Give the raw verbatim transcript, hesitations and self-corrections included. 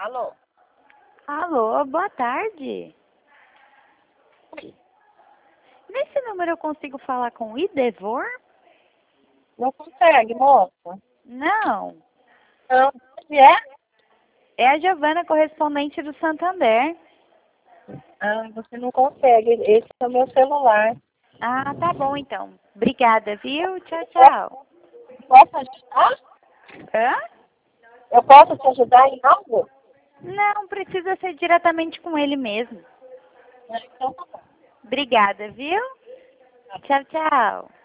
Alô? Alô, boa tarde. Oi. Nesse número eu consigo falar com o Idevor? Não consegue, moça? Não. Não. Onde é? É a Giovana, correspondente do Santander. Ah, você não consegue. Esse é o meu celular. Ah, tá bom então. Obrigada, viu? Tchau, tchau. Posso ajudar? Hã? Eu posso te ajudar em algo? Não, precisa ser diretamente com ele mesmo. Ah, então tá bom. Obrigada, viu? Tchau, tchau.